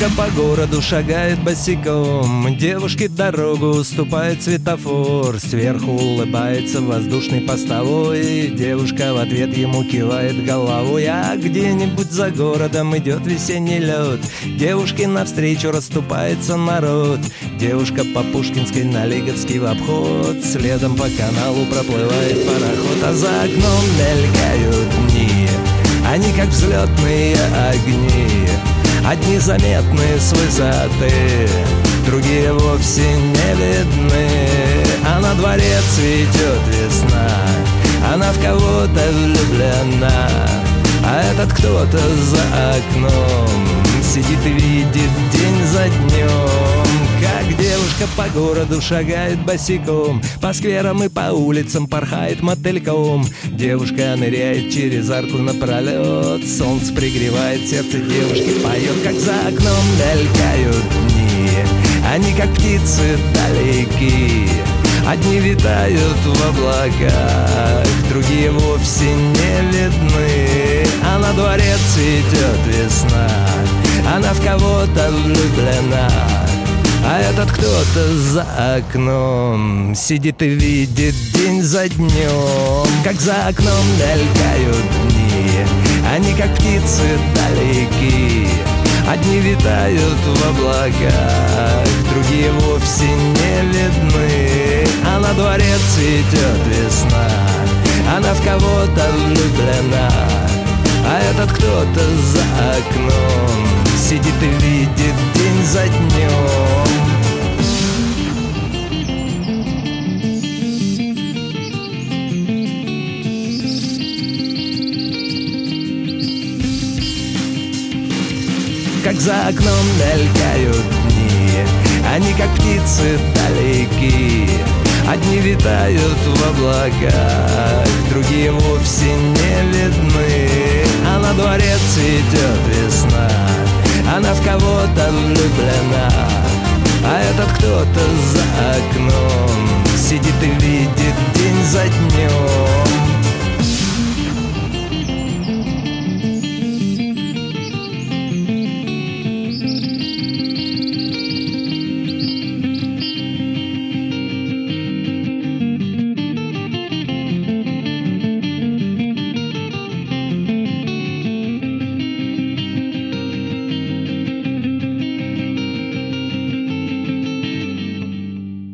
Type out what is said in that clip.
Девушка по городу шагает босиком, девушке дорогу уступает светофор. Сверху улыбается воздушный постовой, девушка в ответ ему кивает головой. А где-нибудь за городом идет весенний лед, девушке навстречу расступается народ. Девушка по Пушкинской на Лиговский в обход, следом по каналу проплывает пароход. А за окном мелькают дни, они как взлетные огни, одни заметны с высоты, другие вовсе не видны. А на дворе цветет весна, она в кого-то влюблена, а этот кто-то за окном сидит и видит день за днем. Как девушка по городу шагает босиком, по скверам и по улицам порхает мотыльком. Девушка ныряет через арку напролет, солнце пригревает, сердце девушки поет. Как за окном мелькают дни, они как птицы далеки, одни витают в облаках, другие вовсе не видны. А на дворе цветет весна, она в кого-то влюблена, а этот кто-то за окном сидит и видит день за днем. Как за окном мелькают дни, они как птицы далеки, одни витают в облаках, другие вовсе не видны. А на дворе цветет весна, она в кого-то влюблена, а этот кто-то за окном сидит и видит день за днем. Как за окном мелькают дни, они как птицы далеки, одни витают в облаках, другие вовсе не видны. А на дворе цветет весна, она в кого-то влюблена, а этот кто-то за окном сидит